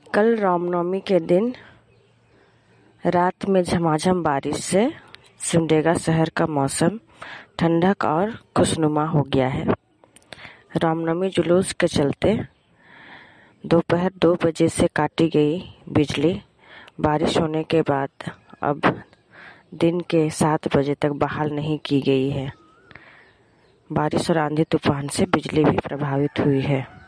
कल रामनवमी के दिन रात में झमाझम बारिश से सिमडेगा शहर का मौसम ठंडक और खुशनुमा हो गया है। रामनवमी जुलूस के चलते दोपहर 2 बजे से काटी गई बिजली बारिश होने के बाद अब दिन के 7 बजे तक बहाल नहीं की गई है। बारिश और आंधी तूफान से बिजली भी प्रभावित हुई है।